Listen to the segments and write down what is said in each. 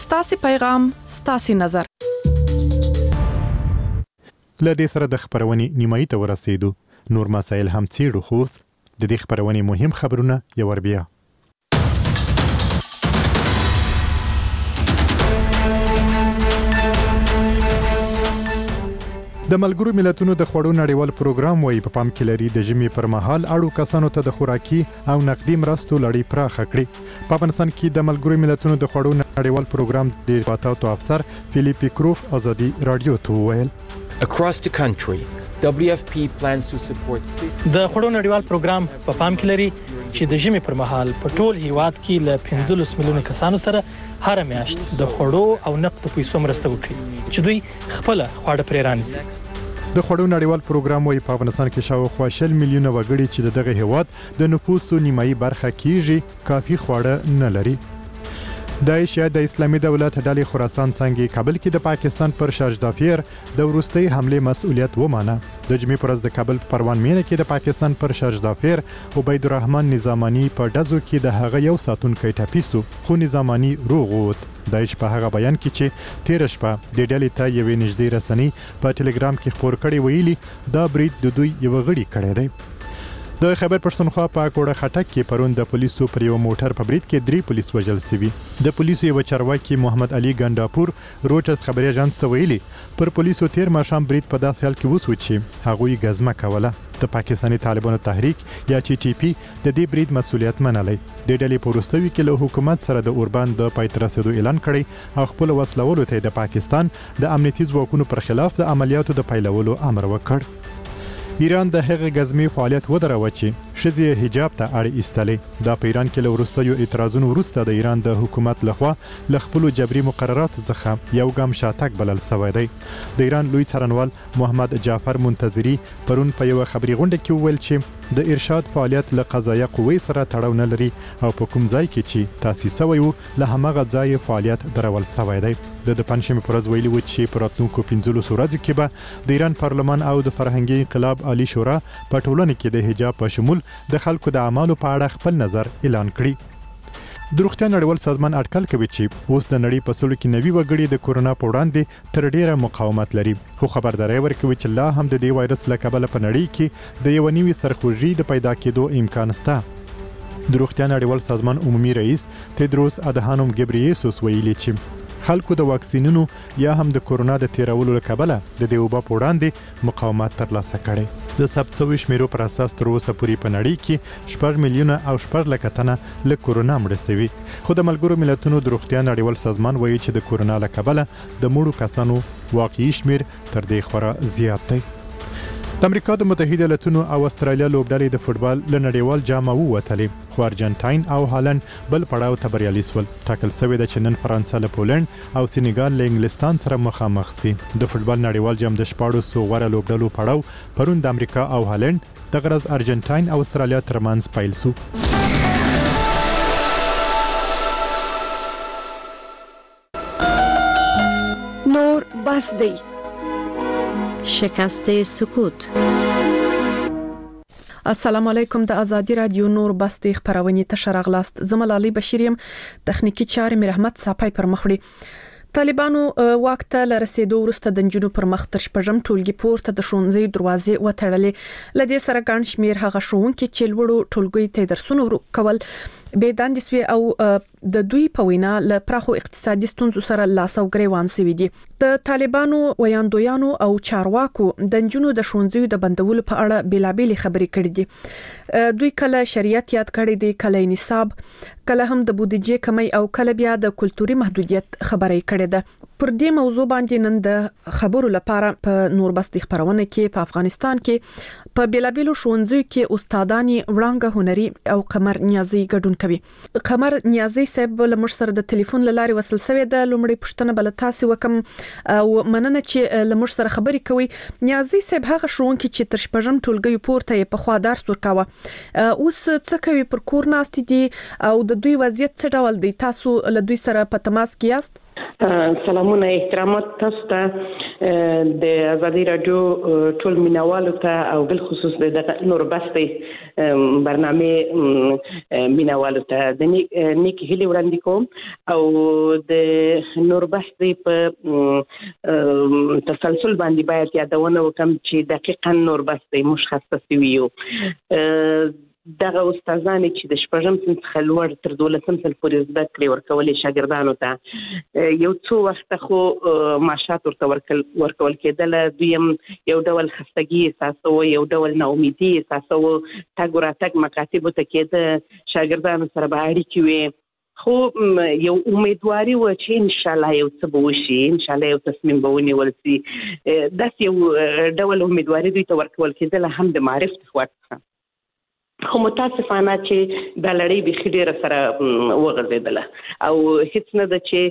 ستاسي پیغام ستاسي نظر. لدې سره د خبرونې نیمایي ته ورسېدو. نور مسایل هم څېړو خو د دې خبرونې مهم خبرونه یو ور بیا. د ملګرو ملتونو د خوړو نړیوال پروګرام وايي په پام کې لري د ژمي پر مهال اړو کسانو ته د خوراکي او نقدي مرستو لړۍ پراخه کړي. په افغانستان کې د ملګرو ملتونو د خوړو نړیوال پروګرام د ارتباطاتو افسر فلیپی کروف ازادي رادیو ته وویل Across the country, WFP plans to support د خوړو نړیوال پروګرام په پام کې لري چې د ژمي پر مهال په ټول هیواد کې له 15 میلیونه کسانو سره هر میاشت د خوړو او نقدو پیسو مرسته وکړي چې دوی خپل خواړه پرې رانیسي. د خوړو نړیوال پروګرام وايي په افغانستان کې شاوخوا 40 میلیونه وګړي چې دغه هیواد د نفوسو نیمایي برخه کېږي کافي خواړه نه لري. داعش یا د اسلامي دولت ډلې خراسان څنګه کابل کې د پاکستان پر شارجدافیر د وروستۍ حمله مسؤلیت ومانه. د جمعې پر ورځ د کابل پروان مینه کې د پاکستان پر شارجدافیر عبید الرحمن نظامانی په ډزو کې د هغه یو ساتونکی ټپي سو خو نظامانی روغ ووت. داعش په هغه بیان کې چې تیر شپه د ډلې ته یوې نږدې رسنۍ په ټلګرام کې خبر کړي ویلي دا برید د دوی یو غړي کړی دی. د خیبر پښتونخوا په کوړه خټک کې پرون د پولیسو پر یو موټر په برید کې 3 پولیس وژل شوي. د پولیسو یو چارواکي محمد علي ګنداپور روټرز خبري اژانس ته ویلي پر پولیسو تیر ماښام برید په داسې حال کې وسو چې هغوی غزمه کوله. د پاکستاني طالبانو تحریک یا ټي ټي پی د دې برید مسؤلیت منلی. د ډلې په وروستیو کې له حکومت سره د اوربان د پای ته رسیدو اعلان کړی او خپل وسلولو ته د پاکستان د امنیتي ځواکونو پر خلاف د عملیاتو د پیلولو امر وکړ. ایران د هغه غزمي فعالیت ودروي چې ښځې حجاب ته اړ ایستلې. دا په ایران کې له وروستیو اعتراضونو وروسته د ایران د حکومت لخوا له خپل جبري مقررات څخه یو ګام شاتګ بلل شوی دی. د ایران لوی څارنوال محمد جعفر منتظری پرون په یو خبري غونډه کې وویل چې د ارشاد فعالیت له قضایه قوې سره تړاو نه لري او په کوم ځای کې چې تاسیس شوی وو له هماغه ځای فعالیت درول شوی دی. د پنځمې پر ورځ ویلي و چې پر راتلونکو 15 ورځو کې به د ایران پارلمان او د فرهنګي انقلاب عالی شورا په ټولنه کې د حجاب په شمول د خلکو د اعمالو په اړه خپل نظر اعلان کړي. د روغتیا نړیوال سازمان اټکل کوي چې اوس د نړۍ په سلو کې 90 وګړي د کورونا په وړاندې تر ډیره مقاومت لري خو خبرداري ورکوي چې لا هم د دې وایرس له کبله په نړۍ کې د یو نوي سرخوږي د پیدا کېدو امکان شته. د روغتیا نړیوال سازمان عمومي رئیس تدروس ادهانوم ګبریيسوس ویلي چې خلکو د واکسینونو یا هم د کورونا د تیرولو لکبله د دې وبا په وړاندې مقاومت ترلاسه کړي. د ثبت شویو شمیرو پر اساس تر اوسه پورې په نړۍ کې 4 میلیونه او 4 لک تنه له کورونا مړه شوي. خو د ملګرو ملتونو د روغتیا نړیوال سازمان وایي چې د کورونا لکبله د مړو کسانو واقعي شمیر تر دې خورا زیات دی. د امریکا د متحده ایالاتونو او استرالیا لوبډلې د فوتبال له نړیوال جام ووتلې خو ارجنټاین او هالند بل پړاو ته بریالي شول. ټاکل شوی د چنن فرانسه له پولند او سینیګال له انګلستان سره مخامخ شي. د فوتبال نړیوال جام د 14 غوړه لوبډلو پړاو پرون د امریکا او هالند د غرض ارجنټاین او استرالیا ترمنځ پیل شو. نور بس دی شکست سکوت. السلام علیکم. د ازادي رادیو نور بستې خبرونه ته شرغلاست. زملالي بشیریم تخنیکی چارې مرحمت صاحب پر مخړي. طالبانو وخت له رسیدو وروسته د جنونو پر مخ تر شپږم ټولګي پورته د شونځي دروازې وتړلې. لدې سره ګڼ شمیر هغه شونکي چې لوړو ټولګي ته درسونه کول به داندې سوي او د دوی په وینا له پراخو اقتصادي ستونزو سره لاس او ګریوان سوي دي. د طالبانو ویاندویانو او چارواکو د جنونو د شونځي د بندولو په اړه بلابل خبرې کړې دي. دوی کله شریعت یاد کړی دی، کله نصاب، کله هم د بودیجې کمی او کله بیا د کلتوري محدودیت خبرې کړې ده. پر دې موضوع باندې نن د خبرو لپاره په نور بستې خبرونه کې په افغانستان کې په بلابلو شونځي کې استادانی وړاندې هنري او قمر نیازي ګډون کوي. قمر نیازي صاحب له مر سره د ټلیفون لارې وصل شوی د لومړی پښتنه بل تاسو وکم او مننه چې له مر سره خبرې کوي. نیازي صاحب هغه شونکي چې تر شپږم ټولګي پورته په خوا درس ورکاوه اوس څه کوي؟ پر کور ناست دي او د دوی وضعیت څه ډول دی؟ تاسو له دوی سره په تماس کې یاست؟ سلامونه، احترامات تاسو ته. د ازادي رادیو ټول مینوالو ته او بل خصوص د نور بستي برنامه مینوالو ته د نیک هلي وړاندې کوم او د نور بستي په تسلسل باندې باید یادونه وکم چې دقیقاً نور بستي مشخص ویو دغه استادان چې د شپږم صنف خلوړ تر 12م صنف پورې زده کړې ورکولې شاګردانو ته یو څو وخت خو معاشات ورته ورکول کېدل دویم یو ډول خستګي احساسو یو ډول ناامیدي احساسو تګ وراتګ مکاتب ته کېده شاګردانو سره به اړیکې وي خو یو امیدواري و چې ان شاء الله یو څه به وشي ان شاء الله یو تصمیم به ونیول شي داس یو ډول امیدواري دوی ته ورکول کېدل هم د معرفت خواته خو متاسفانه چې د لړۍ به ډیره سره وغځیدله او هیڅ نه د چې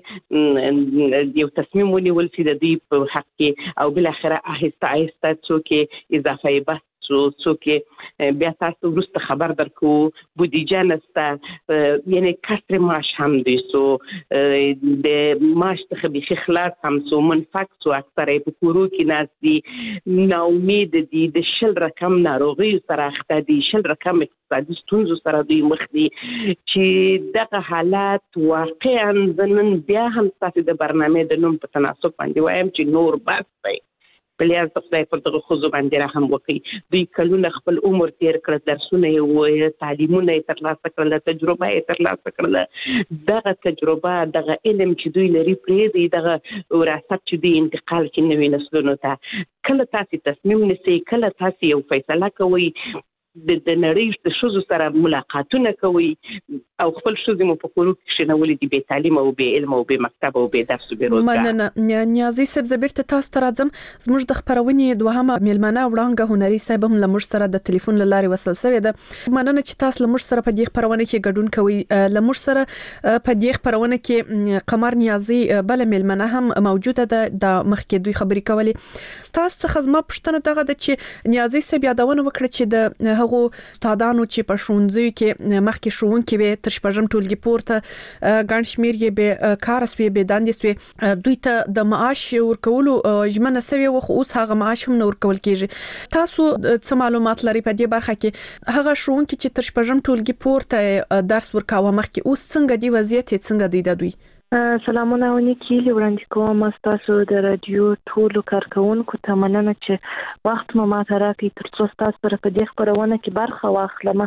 یو تصمیم ونیول شي د دې په حق کې او بل اخره آهسته آهسته څوک اضافه بس څوک بیا تاسو ورسته خبر درکو بودیجه نسته یعنی کسر معاش هم دی سو د معاش څخه به خلاص هم سو منفق سو اکثره په کورو کې ناس دي نو امید دي د شل رقم ناروغي سره اخته دي شل رقم اقتصادي ستونزو سره دوی مخ دي چې دغه حالات واقعا زنن بیا هم تاسو د برنامه د نوم په تناسب باندې وایم چې نور بس دی بلیاز د خدای پر دغه خوځو باندې رحم وکړي دوی کلونه خپل عمر تیر کړ درسونه یې تعلیمونه یې ترلاسه کړل تجربه یې ترلاسه کړل دغه تجربه دغه علم چې دوی لري پرې دی دغه وراثت چې دوی انتقال کوي نوې نسلونو ته کله تاسو تصمیم نیسئ کله تاسو یو فیصله کوئ د نړۍ د ښځو سره ملاقاتونه کوي او خپل ښځې مو په کورو کې کښېنولې دي بې تعلیمه او بې علمه او بې مکتبه او بې درس او بې روزګار مننه نیازي صاحب زه بیرته تاسو ته راځم زموږ د خپرونې دوهمه میلمنه وړانګه هنري صاحب هم له موږ سره د ټلیفون له لارې وصل شوې ده مننه چې تاسو له موږ سره په دې خپرونه کې ګډون کوئ له موږ سره په دې خپرونه کې قمر نیازي بل میلمنه هم موجوده ده د مخکې دوی خبرې کولې تاسو څخه زما پوښتنه دغه ده چې نیازي صاحب یادونه وکړه چې د هغه استادانو چې په ښوونځیو کې مخکې ښوونکي وي تر شپږم ټولګي پورته ګڼ شمېر یې به کار سوي به دندې سوي دوی ته د معاش ورکولو ژمنه سوي و خو اوس هغه معاش هم نه ورکول کیږي تاسو څه معلومات لري په دې برخه کې هغه ښوونکي چې تر شپږم ټولګي پورته درس ورکاوه مخکې اوس څنګه دی وضعیت څنګه دی د دوی سلامونه ونیکي وړاندې کوم تاسو د رادیو ټولو کارکونکو ته مننه چې وخت مو ماته راکړی ترڅو تاسو سره په دې خبرونه کې برخه واخلم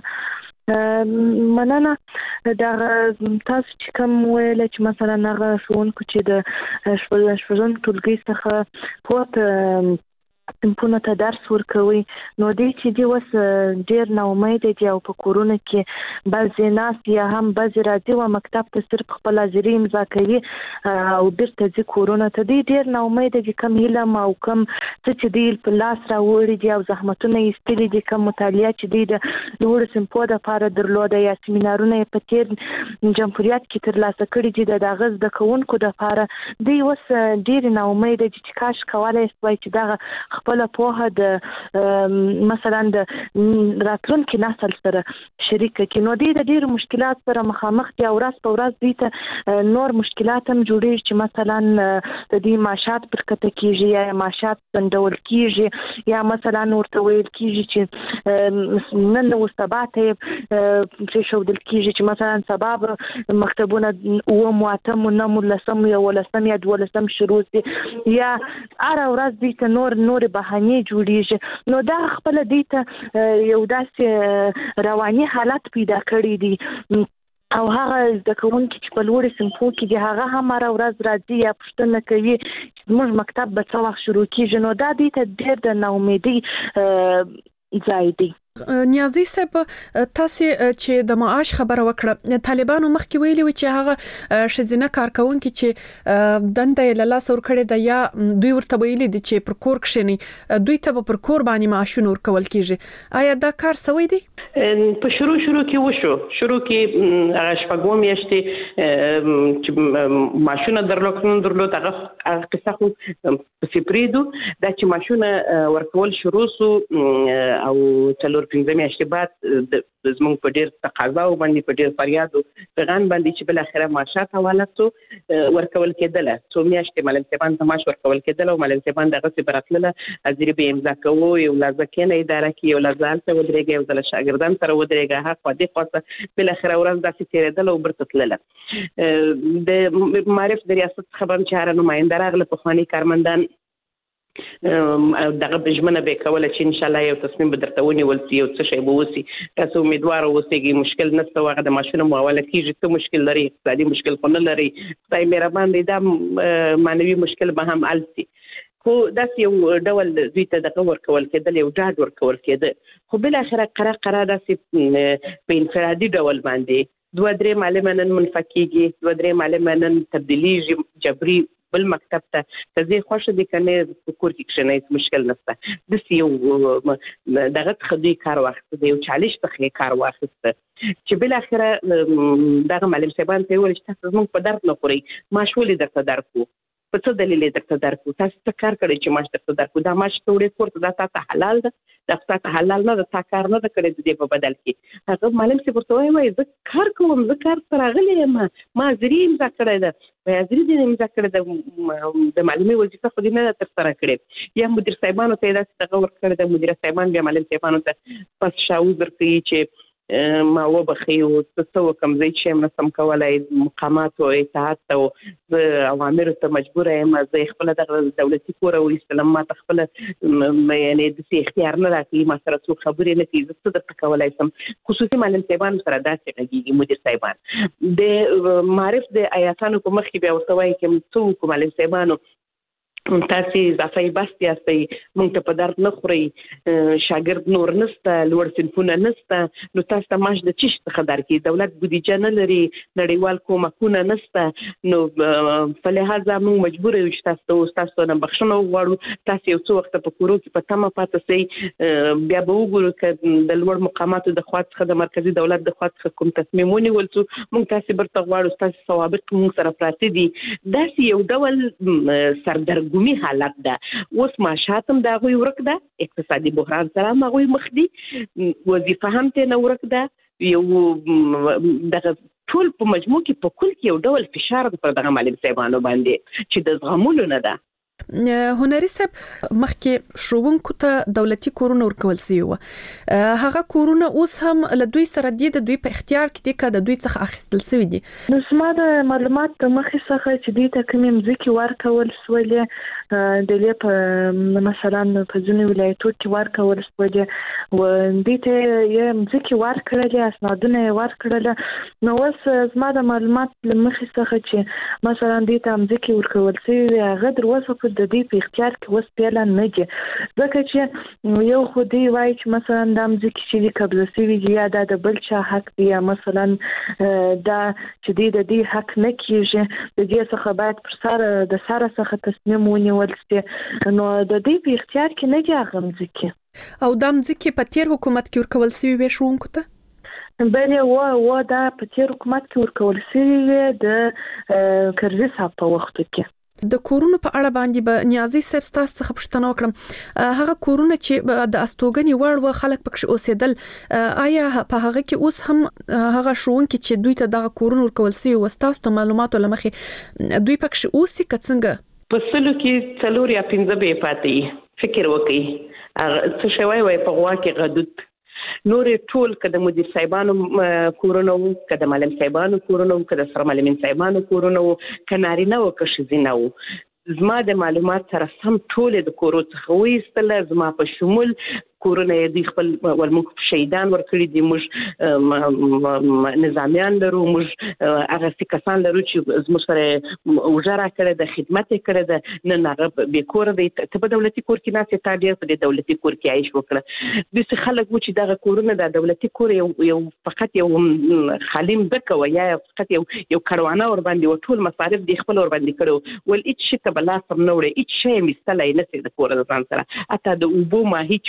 مننه دا تاسو چې کوم ویل چې مثلا هغه ښوونکو چې د شپږم ټولګي څخه پورته صنفونو ته درس ورکوي نو دې چې دی وس ډیر نه امید دي او په کورونه کې بعضی ناس یا هم بعضی راځي او مکتب ته صرف خپل حاضري امضا کوي او بیرته ځي کورونه ته ډیر نه امید دي کم هیله او کم چې دی په لاس راوړي دي او زحمتونه یې ستلي دي کم مطالعه چې دی د لوړ سمپو د لپاره درلوده یا سیمینارونه په تیر جمهوریت کې ترلاسه کړي دي د غز د کوونکو د لپاره دی وس ډیر نه امید دي چې کاش کولای شي چې دا خپل په د مثلا د راتلونکي نسل سره شریک کړي نو د ډیر مشکلات سره مخامخ دي او ورځ په ورځ دي ته نور مشکلات هم جوړي چې مثلا د دې معاشات پر کته کیږي یا معاشات بندول کیږي یا مثلا ورته ویل کیږي چې نن نو ثباته چې شو دل کیږي چې مثلا سبب مکتبونه او مواتم نو لسم یا ولسم یا دولسم شروع دي یا اره ورځ دي ته نور بهانه جوړیږي نو دا خپل دي ته یو داسې رواني حالت پیدا کړی دي او هغه د کوونکو چې په لوړ سمپو کې دي هغه هم ورځ راځي یا پښتنه کوي موږ مکتب به څو وخت شروع کیږي نو دا دي ته ډېر د ناامیدۍ ځای دی نیازي صاحب تاسو چې د معاش خبره وکړه طالبانو مخکې ویلي و چې هغه شزینه کارکونکو چې دنده له لاس ور کړی د یا دوی ورته ویلي دي چې پر کور کښنی دوی ته پر کور باندې معاشونه ورکول کیږي آیا دا کار سوی دی په شروع کې وشو شروع کې شپږم میاشتې چې معاشونه درلود هغه قصه خو په فبرایدو دا چې معاشونه ورکول شروع سو او تلور نور 15 میاشتې بعد د زموږ په ډیر تقاضا باندې په ډیر فریاد او پیغام باندې چې بل اخره معاشات حواله سو ورکول کېدل څو میاشتې معلم صاحبان ته معاش ورکول کېدل او معلم صاحبان دغه څه براتله ازری به امضا کوو یو لازمه اداره کې یو لازم ته ودرېږي او د شاګردان سره ودرېږي هغه دې خاصه بل اخره ورځ داسې تیرېدل او برته تلله د معرف د ریاست خبر چاره نمائنده راغله په خواني کارمندان دغه بجمنه به کوله چې ان شاء الله یو تصمیم به درته ونیول شي او څه شی به وسی تاسو امیدوار اوسئ مشکل نشته واغه د ماشینو مواله کیږي څه مشکل لري اقتصادي مشکل خو نه لري خدای مهربان دی دا مانوي مشکل به هم حل شي خو داسې یو ډول دوی ته دغه ورکول کېدل یو ډاډ ورکول کېده خو بل اخره قرار داسې په انفرادي ډول باندې 2-3 معلمانن منفکیږي 2-3 معلمانن تبدیلیږي جبري بل مکتب ته تزي خوښ دي کنه په کور کې کښنه مشکل نشته د یو دغه خدي کار واخته دی او 40 دقیقې کار واخسته چې بل اخره دغه معلم صاحبان ته ویل چې تاسو موږ په درد نه خوري ماش ولې درته درکو په څه دلیل درته درکو تاسو څه کار کړی چې ماش درته درکو دا ماش ته وړي پورته دا تاسو حلال ده دا تاسو حلال نه ده تا کار نه کړی د دې په بدل کې هغه معلم صاحب ورته وایي زه کار کوم زه کار سره غلې ما زری امضا کړی ده زری دې امضا کړی ده د معلمي وظیفه خو دې نه تر سره کړې یا مدیر صاحبانو ته دا څه ور کړی د مدیر صاحبان بیا معلم صاحبانو ته پس شاو درکې چې ما وبخي او څه وکم زه چې هم نسم کولای مقامات او اطاعت او اوامر ته مجبور یم زه خپل د دولتي کور او اسلام ما خپل یعنی د اختیار نه راکې ما سره څو خبرې نه کیږي څه د کولای سم خصوصي معلم صاحبان سره داسې کېږي مدیر صاحبان د معرف د آیاتانو په مخ کې بیا ورته وایي چې څو معلم صاحبانو تاسو اضافي بس یاستئ مونږ ته په درد نه خوري شاګرد نور نسته لوړ صنفونه نسته نو تاسو ته ماش د چیش څخه درکې دولت بودیجه نه لري نړیوال کومکونه نسته نو په لحاظه مونږ مجبور یو چې تاسو نه بخښنه وغواړو تاسو یو څو وخت په کورو کې په تمه پاتې سي بیا به وګورو چې د لوړ مقاماتو د خوا څخه د مرکزی دولت د خوا څخه کوم تصمیم ونیول څو مونږ تاسو برته غواړو تاسو ثوابت مونږ سره پراته دي داسې یو ډول سردرګ ګومي حالت ده اوس معاشاتم دا غوي ورک ده اقتصادي بحران سره ما غوي مخ دي وظیفه هم ته نه ورک ده یو دغه ټول په مجموع کې په کل کې یو ډول فشار پر دغه معلم صاحبانو باندې چې د زغمولو نه ده هنري صاحب مخکې شروونکو ته دولتي کورونه ورکول سي و هغه کورونه اوس هم له دوی سره د دوی په اختیار کې دي که د دوی څخه اخیستل شوی دي نو سما د معلومات د مخې څخه چې دوی ته کوم ځکه ورکول سولې د لې په مثلا په ځینې ولایتونو کې ورکول سولې و دوی ته یې ځکه ورکړل اسنادونه ورکړل نو اوس سما د معلومات د مخې څخه چې مثلا دوی ته ځکه ورکول سي هغه دروازه د دې په اختیار کې وس پیل نه دي ځکه چې یو خو دی وایي چې مثلا د مځکې چې قبضه شوی دی یا د بل چا حق دی یا مثلا دا چې د دې حق نه کیږي د دې څخه باید پر سر د سره څخه تصمیم ونیول شي نو د دې په اختیار کې نه دی هغه مځکې او د مځکې په تیر حکومت کې ورکول شوی وي شروونکو ته بلې و دا په تیر حکومت کې ورکول شوی د کرزي صاحب په وخت کې د کورونو په اړه باندې به نیازي صاحب تاسو څخه پوښتنه وکړم هغه کورونه چې د استوګنې وړ و خلک پکښ اوسېدل آیا په هغه کې اوس هم هغه شروونکي چې دوی ته دغه کورونه ورکول سي او تاسو ته معلومات لمخې دوی پکښ اوسې کڅنګ په سلو کې 4 یا 5 به پاتې فکر وکي څه شوی وای په غوا کې غدود نور ټول کده مدیر صاحبانو کورونو کده معلم صاحبانو کورونو کده سره معلمین صاحبانو کورونو کناري نه وکښ زما د معلومات سره سم ټول د کورو څخه وېستل زما په شمول کورونه د خپل ولمخ شهیدان ورکړي دي موږ نظامیان لرو موږ هغه سکسان لرو چې زموږ سره وزاره کړې د خدمت کړې د نه هغه به کور دی ته په دولتي کور کې نه ستاره ډیر په دولتي کور کې عايش وکړه د څه خلک و چې دغه کورونه د دولتي کور یو فقط یو خالم دکوي یا فقط یو کاروانه ور باندې ټول مصارف د خپل ور باندې کړو ول هیڅ شي ته بلا سم نه وړي هیڅ شي مستلای نه سي د کور د ځان سره اته د وبو ماهي چې وب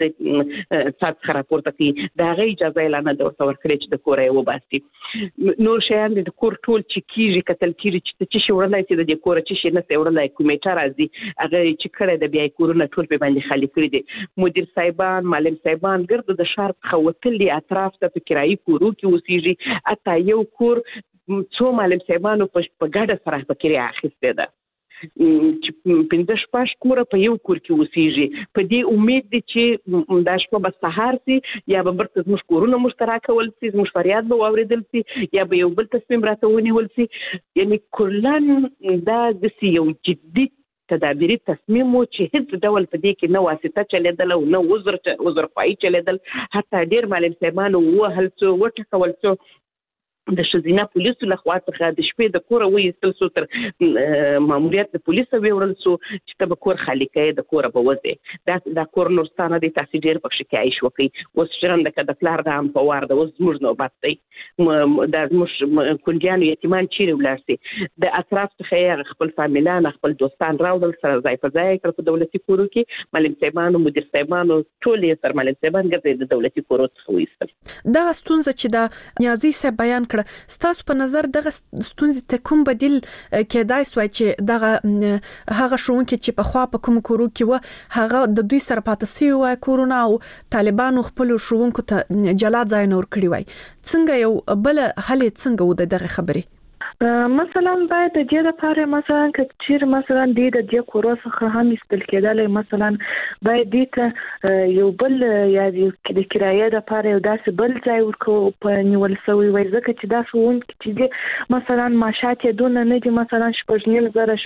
د صد خراپورته کی دا غي اجازه اعلان د ورکړي چې د کورې وباسي نور شیان د کور ټول چې کیږي قتل کیږي چې شي وړلای چې د کور چې شي نه وړلای کمیټه راځي هغه چې کړه د بیا کورونه ټول په باندې خالی کړی دي مدیر صاحبان معلم صاحبان ګرد د شهر خوتلي اطراف ته کرایي کورو کې اوسېږي اته یو کور څو معلم صاحبانو په ګډه سره په کرایه اخیسته ده چې 15 کور په یو کور کې اوسېږي په دې امید دي چې دا شپه به سهار سي یا به برته زموږ کورونه مشترک ول سي زموږ فریاد به واوریدل سي یا به یو بل تصمیم راته ونیول سي یعنی کلن دا د یو جدي تدابیری تصمیم و چې هیڅ ډول په دې کې نه واسطه چلیدل او نه وزر خوایي چلیدل حتی ډیر معلم صاحبانو وهل څو وټکول څو د شزینه پولیسو له خوا څخه د شپې د کور وېستل سو تر ماموریت د پولیسو ویورل سو چې تب کور خالی کړي د کور به وځي دا کور نورستانه د تاسو ډیر پکې کې عايش وکي اوس شرنده کده پلار د هم په وار د اوس موږ نو باتي د مش کونډیانو یتیمان چیرې ولارسي د اطراف څخه خپل فامیلان خپل دوستان راوړل سره ځای په ځای کړ په دولتي کورو کې معلم صاحبانو مدیر صاحبانو ټول یې سره معلم صاحبان ګرځي د دولتي کورو څخه وېستل دا ستونزه چې دا نیازي سه بیان ستاسو په نظر دغه ستونزې ته کوم بدیل کېدای سوای چې دغه هغه شونکې چې په خوا په کوم کورو کې و هغه د دوی سره پاتې سی وای کورونه او طالبانو خپل شونکو ته جلا ځای نور کړی وای څنګه یو بل حل څنګه و دغه خبرې مثلا باید د دې لپاره مثلا کچیر مثلا د دې کورو څخه هم استل کېدل مثلا باید دې یو بل یا د کرایه لپاره یو داسې بل ځای ورکو په نیول سوی وای ځکه چې دا شون چې مثلا ماشات دونه نه دي مثلا شپږ زره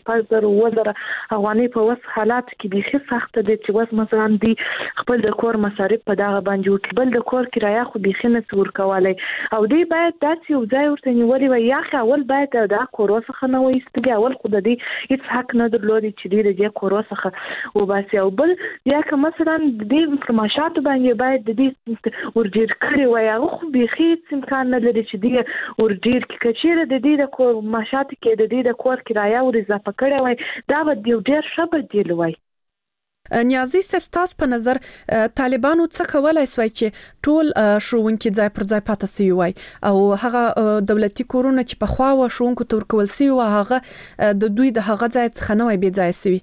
افغانۍ په وس حالات کې به سخت دي چې وس مثلا دی خپل د کور مصارف په دغه باندې وکبل د کور کرایه خو به خنه ورکوالای او دی باید داسې یو ځای ورته نیولې وای یا اول باید دا کورو څخه نه وایستګي اول خو د دې هیڅ حق نه درلودي چې دې کورو څخه وباسي او بل یا که مثلا د دې انفرماشات باندې باید د دې ورجیر کړی وای هغه خو به هیڅ امکان نه لري چې دې ورجیر کې کچیره د دې د کور ماشات کې د دې د کور کرایه ور اضافه کړی وای دا به یو ډیر ښه بدیل وای نیازي سپتاس په نظر طالبانو څه کولای سوای چې ټول شوونکي ځای پر ځای پاتې سی وای او هغه دولتي کورونه چې په خوا و شوونکو تور کول سی و هغه د دوی د هغه ځای څخه نه وای بي ځای سوي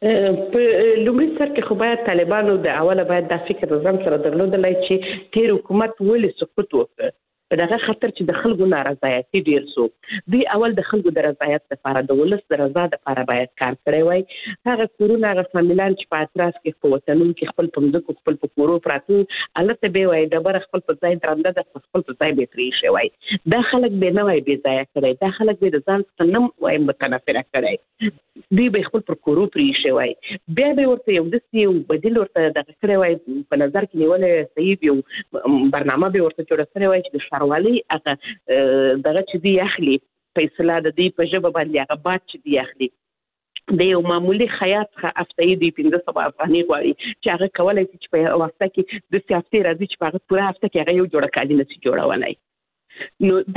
په لومړي سر کې خو باید طالبانو د اوله باید د فکر ځم سره درلودلای چې تیر حکومت ولې سقوط وکړ په دغه خاطر چې د خلکو نارضایتي ډیر سو دی اول د خلکو د رضایت لپاره د ولس د رضا لپاره باید کار کړی وای هغه کورونه هغه فامیلان چې په اطراف کې په وطنونو کې خپل پمځکو خپل په کورو پراتو البته به وای د بر خپل په ځای درنده د خپل په ځای به پرې شي وای دا خلک به نه وای به ځای کړی دا خلک به د ځان څخه نم وای متنفره کړی دی به خپل پر کورو پرې شي وای بیا به ورته یو دسي بدیل ورته د کړی وای په نظر کې نیولې صحیح یو برنامه به ورته جوړ کړی وای چې شاروالي هغه دغه چې دی اخلي فیصله د دې په ژبه باندې هغه باد چې دی اخلي د یو معمولی خیاط هفتې دی 1500 افغانۍ غواړي چې هغه کولای شي چې په واسطه کې د هفتې راځي چې په هغه پوره هفته کې هغه یو جوړه کالي نشي جوړولای نو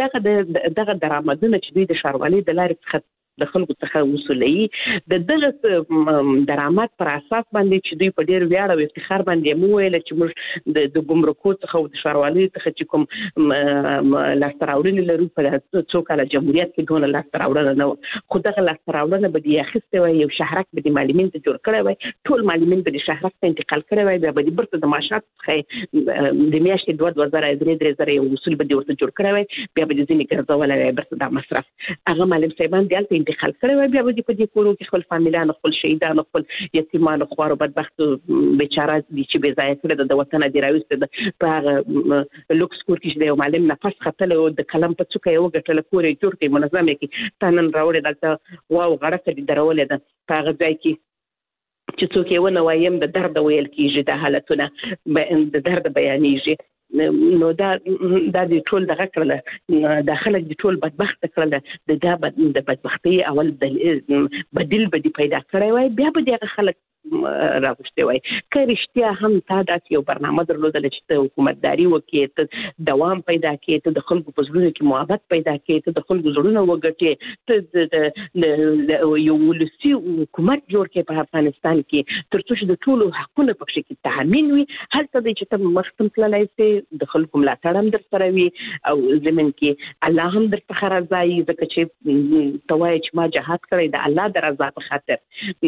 دغه درآمدونه چې دوی د شاروالي د لارې څخه د خلکو څخه وصولي د دغه درآمد پر اساس باندې چې دوی په ډیر ویاړ او افتخار باندې مو ویل چې موږ د ګمرکو څخه او د شاروالي څخه چې کوم لاستراوړنې لرو په څو کال جمهوریت کې دونه لاستراوړنه نه خو دغه لاستراوړنه به د اخیسته وي یو شهرک به د معلمین ته جوړ کړی وي ټول معلمین به د شهرک ته انتقال کړی وي بیا به د برته د معاشات څخه د میاشتې 2000 یو اصول به ورته جوړ کړی وي بیا به د ځینې ګرځول وي برته د مصرف هغه معلم صاحبان دلته انتقال کړی وي بیا به په دې کورو کې خپل فامیلان خپل شهیدان خپل یتیمان خوارو بدبخت بیچاره دي چې بې ځای کړل د وطن دی راوستي په لوکس کور کې د معلم نفس خپل د کلم په څوکه یو غټل کورې جوړ کې منظمه کې تنن راوړل دلته واو غړه کې درولې ده په هغه ځای کې چې څوک یې ونه وایم د درد ویل کېږي د حالتونه د درد بیانېږي نو دا د ټول دغه کړل د خلک د ټول بدبخت کړل د بدبختی اول بدیل بدی پیدا کړی وای بیا به دغه خلک راغشته وای که رښتیا هم تا داسې یو برنامه درلودل چې ته حکومتداري وکړې ته دوام پیدا کړې ته د خلکو په زړونو کې محبت پیدا کړې ته د خلکو زړونه وګټې ته یو ولسي حکومت جوړ کړې په افغانستان کې تر څو چې د ټولو حقوقو پکې کې تامین وي هلته د چې ته مخکې تللی سې د خلکو ملاتړ هم در سره وي او زمين کې الله هم در څخه راځي ځکه چې توای چې ما جهاد کړی د الله د رضا په خاطر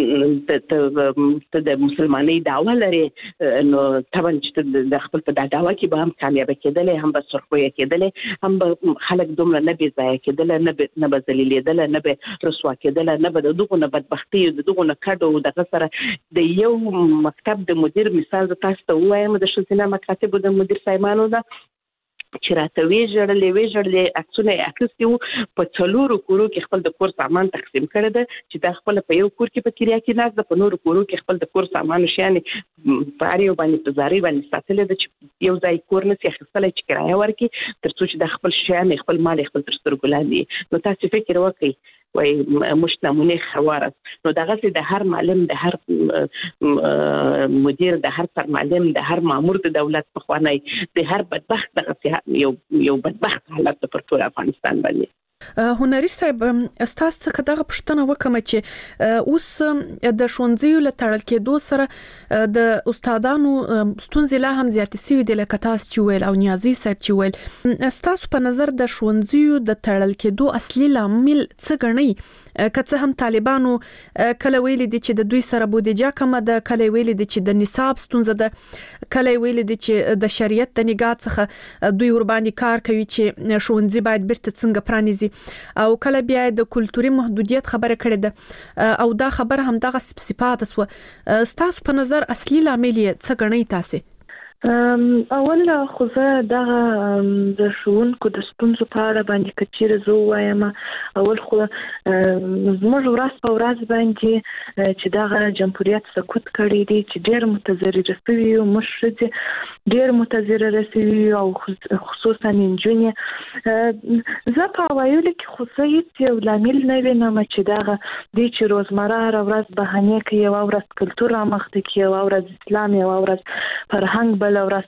ته د مسلمانۍ دعوه لري نو طبعا چې د خپل په دعوه کې به هم کامیاب کېدل هم به سرخوي کېدل هم به خلک دومره نه بي ځای کېدل نه به ذلیلېدل نه به رسوا کېدل نه به دغه نه بدبختي دغه نه کډو دغه سره د یو مکتب د مدیر مثال تاسو ته وایم د شلتنه مکاتب د مدیر سایمانو دا چې راته ویژړلې اکسونه اکسیو په څلورو کورو کې خپل د کور سامان تقسیم کړی دی چې دا خپل په یو کور کې په کریه کې ناز د په نورو کورو کې خپل د کور سامان شیان په اړیو باندې په زاري باندې ساتل دي چې یو ځای کور نه سي خپل چې کرایه ورکي تر څو چې د خپل شیان خپل مال خپل تر سترګو لاندې نو تاسو فکر وکړئ وای مش نمونه خوارس نو دغه سي د هر معلم د هر مدیر د هر سرمعلم د هر مامور د دولت په خوانی د هر بدبخت دغه یو بدبخت حالت پر ټول افغانستان باندې هنري صاحب استاد څخه دغه پښتنه وکم چې اوس د شونځیو له تړل کېدو سره د استادانو ستونزې لا هم زیاتې سوي دي لکه تاسو چې ویل او نیازي صاحب چې ویل استاد په نظر د شونځیو د تړل کېدو اصلي لامل څه ګڼي که هم طالبانو کله ویل دي چې د دوی سره بودیجه کم ده کله ویل دي چې د نصاب ستونزه ده کله ویل دي چې د شریعت د نگاه څخه دوی ور باندې کار کوي چې شونځي باید بیرته څنګه پرانیزي او کله بیا د کلتوري محدودیت خبره کړې ده او دا خبر هم دغه صفات سو تاسو په نظر اصلي لامل یې څه ګڼئ تاسو اول خو زه دغه د ښوونکو د ستونزو په اړه باندې کچېره زه وایم اول خو زموږ ورځ په ورځ باندې چې دغه جمهوریت سقوط کړی دی چې ډېر متضرر شوي او مشرد ډېر متضرر شوي او خصوصا نجونې زه په وایلو کې خو هیڅ یو لامل نه وینم چې دغه د چې روزمره ورځ بهانه کې یو ورځ کلتور رامخته کې یو ورځ اسلام یو ورځ فرهنګ بل ورځ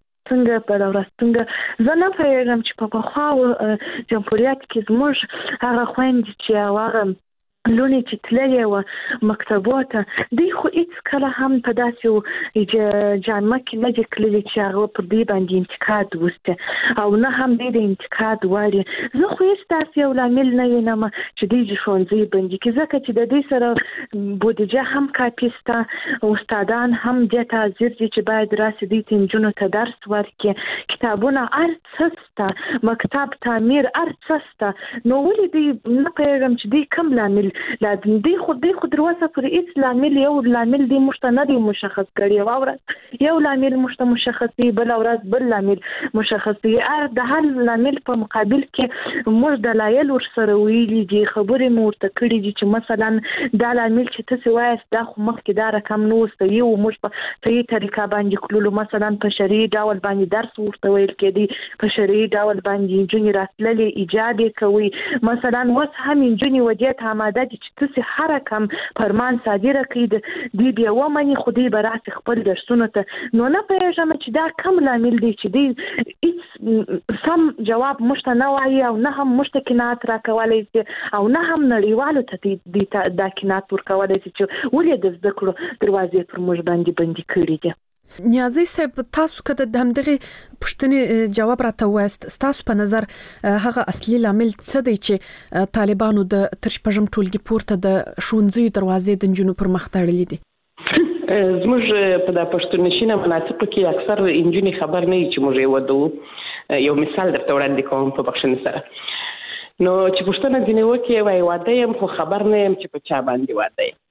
څنګه زه نه پوهیږم چې په پخوا جمهوریت کې زموږ هغه خویندې چې هغه لونی چې تللی و مکتبو ته دی خو هیڅ کله هم په داسې جامه کې نه دي کړلي چې هغه پر دې باندې انتقاد وسته او نه هم دې د انتقاد وړي زه خو هیڅ داسې یو لامل نه وینم چې دې ښوونځي بندي کړي ځکه چې د دې سره بودیجه هم کافي شته استادان هم دې ته حاضر دي چې باید راسي دې ته نجونو ته درس ورکړي کتابونه هر څه شته مکتب تعمیر هر څه شته نو ولې دې نه پوهېږم چې دې کوم لامل لازم دی خو دروازه پر هیڅ لامل یو لامل دی مشتنه دی مشخص کړي او یو لامل مشخص دی بل ورځ بل لامل مشخص دی د هر لامل په مقابل کې موږ دلایل ورسره ویلي دي خبرې مو ورته کړې دي چې مثلا دا لامل چې تاسو وایست دا خو مخکې دا رقم نو وستوي او موږ په صحیح طریقه باندې کولو مثلا په شرعي ډول باندې درس ورته ویل کېدی په شرعي ډول باندې جونې راتللې ایجاد کوي مثلا وس هم جونې ودیت آماده چې تاسو هر کم فرمان صادره کړئ دی بیا ومني خو دی برات خپل درسونه ته نو نه پېژنم چې دا کوم لامل دی چې دی هیڅ سم جواب مشته نه وایي او نه هم مشتکنات راکولای شي او نه هم نړیوالو ته دا کینات ورکولای شي چې ولې د زده کړو دروازې پر موږ باندې بندي کړې دي نیازي صاحب تاسو کده د همدغه پښتني جواب راته وایست تاسو په نظر هغه اصلي لامل څه دی چې طالبانو د ترشپژم ټولګي پورته د شونځي دروازې د جنونو پر مخ تړلې دي زموږ په د پښتونشینه مناسب کې اکثر انجینی خبر نه چې موږ یو ودو یو مثال درته وړاندې کوم په بخښنه سره نو چې پښتنه ځینې وکي وای واده يم خو خبر نه يم چې په چا باندې واده يم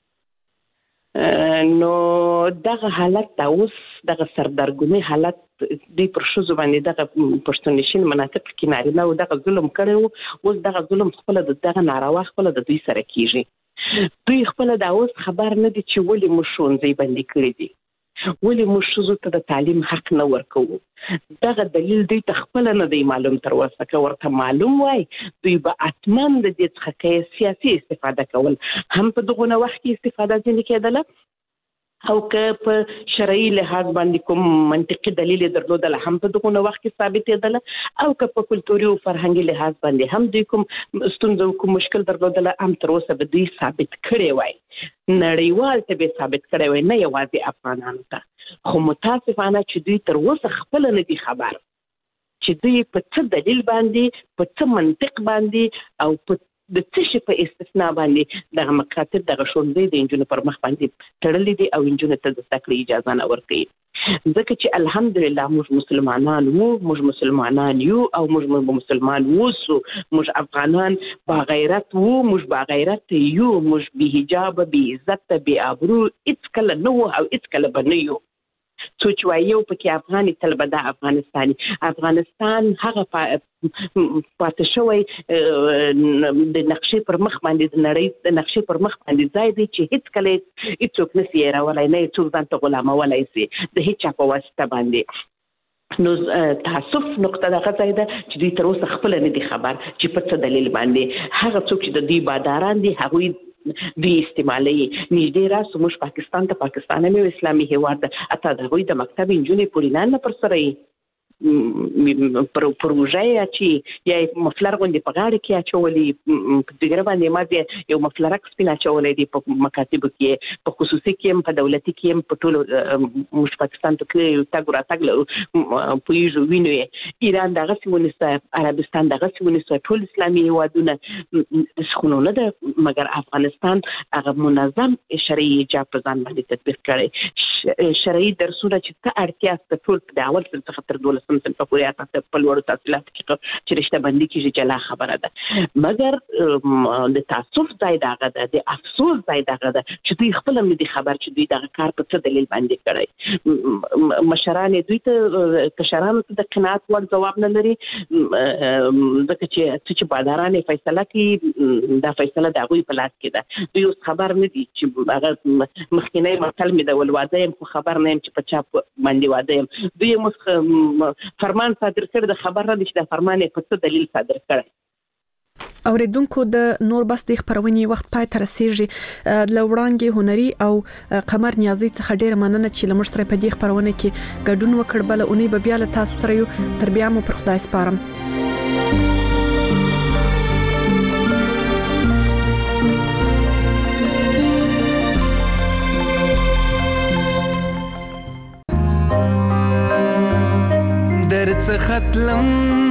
نو دغه حالت دا اوس دغه سردرګونی حالت د پرشوزو باندې دغه پښتونشین مناطق کې نارینه او دغه ظلم کړو اوس دغه ظلم خپل دغه ناروا خپل د دوی سره کیږي دوی خپل دا اوس خبر نه دي چې ولې مشونځي باندې کړی دي ولې مشوزو ته د تعلیم حق نه ورکوو دغه دلیل دوی ته خپل نه دی معلوم تر اوسه که ورته معلوم وای دوی به اتمن د دې څخه سیاسي استفاده کول هم په دغه وخت کې استفاده ځنې کېدله او که په شرعي لحاظ باندې کوم منطقي دلیل درلودل هم په دغه وخت کې ثابتېدل او که په کلتوري او فرهنګي لحاظ باندې هم د کوم ستونزو کوم مشکل درلودل هم تر اوسه به دوی ثابت کړي وای نړیوال ته به ثابت کړي وای نه یوازې افغانانو ته خو متاسفانه چې دوی تر اوسه خپل نه دي خبر چې دوی په څه دلیل باندې په څه منطق باندې او په د څه شي په استثناء باندې دغه مقاصد دغه ښوونځي د انجونو پر مخ باندې تړلې دي او انجونو ته د زده کړې اجازه نه ورکوي ځکه چې الحمدلله موږ مسلمانان وو موږ مسلمانان یو او موږ مسلمان ووسو موږ افغانان با غیرت وو موږ با غیرت یو موږ بې حجاب بې عزت بې آبرو هیڅ کله نه وو او هیڅ کله به نه یو سوچ وایو پکې افغاني تل به د افغانستان هغه پاتې شوی د نقشې پر مخ باندې د نړۍ د نقشې پر مخ باندې ځای دی چې هیڅ کله هیڅوک نشي راولای نه څوک ځان ته غلامولای شي د هیڅ چا په واسطه باندې نو تاسف نقطه دغه ځای ده چې دوی تر اوسه خپل نه دي خبر چې په څه دلیل باندې هغه څوک چې د دوی باداران دي هغوی دوی استعمالي نږدې راسو موږ پاکستان ته پاکستان مې اسلامي هیواد اته د هغوی د مکتب انجونې پورې نه پر سره پروژه چې یا مفلر غوندې په غاړه کې اچولې په دغه باندې ما یو مفلرک سپین اچولې دی په مکاتب کې په خصوصي کې په دولتي کې په ټولو موږ پاکستان ته کې تاګ راتګ په یو وینو ایران دغه سیمونه عربستان دغه سیمونه ټول اسلامي هیوادونه څخه ده مګر افغانستان هغه منظم شرعي حجاب په ځان باندې تطبیق کړي شرعي درسونه چې ته اړتیا ست ټول د اول څخه تر 12 سم په پورې تاسو په لوړو تحصیلات کې چې رشته بندي کیږي جلا خبره ده مګر د تاسف ځای دغه ده د افسوس ځای دغه ده چې دوی خپل هم دي خبر چې دوی دغه کار په څه دلیل باندې کړی مشران دوی ته کشرانو ته د قناعت وړ جواب نه لري ځکه چې بادارانه فیصله کوي دا فیصله د هغوی په لاس کې ده دوی اوس خبر نه دي چې هغه مخکینی متل مې د ولواده يم خو خبر نه يم چې په چا باندې واده يم دوی فرمان صادر کړ د خبر را دي چې د فرمان په څه دلیل صادر کړ اوریدونکو د نور بس د خبرونې وخت پای تر رسیږي لوړانګي هنري او قمر نیازي څخه ډیر مننه چې لمر سره په دې خبرونه کې ګډون وکړ بل اونۍ به بیا له تاسو سره یو تر بیا مو پر خدای سپارم ختلم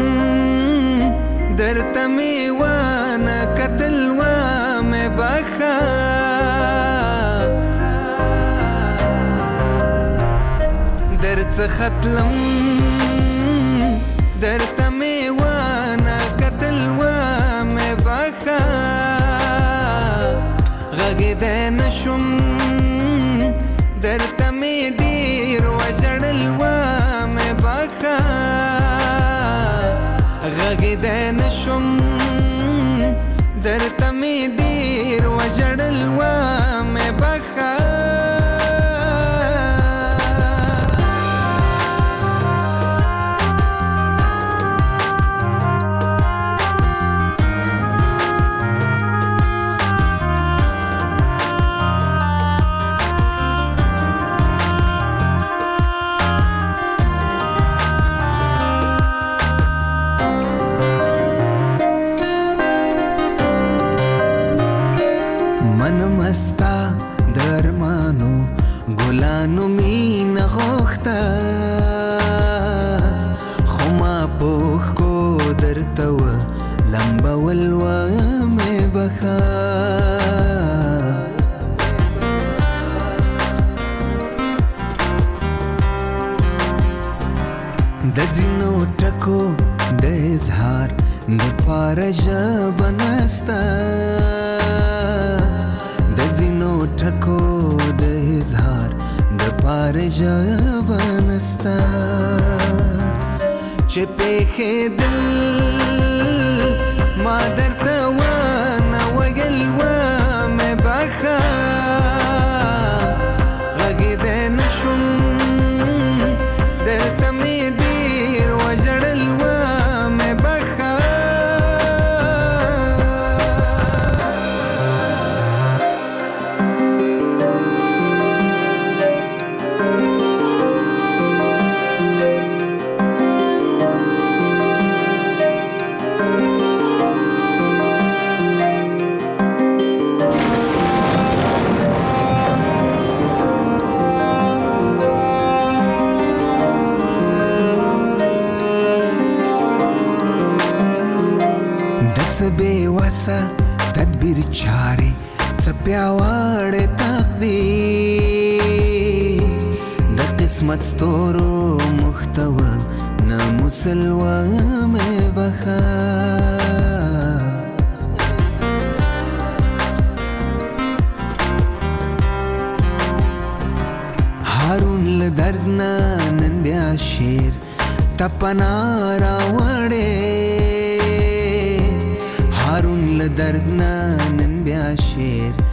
درته می وانه کتل و می بخا درته ختلم درته می وانه کتل و می بخا غږیدای نشم درته می ډیر وژړل و می بخا غږیدای نشم درته می ډیر وژړل و می بخا مستا درمانو ګلانو مين غوخته خو ما پوخ کو درته و لمبول و مې بخا د ځینو ټکو د اظهار د پاره ژبه نسته ټکو د اظهار د پاره ژبه نسته چې پېښې دل ما درته ونه ویل ومې بخا غږېدی نشم درته مې ډېر وژړل ومې بخا باسه تدبیر چاري څپیاوړ تقدیر د قسمت ستورو محتوى نمسلوى مې بخا هارون لدردنا نن بیا شیر تپنا راوړې هارون لدردنا نن بیا شیر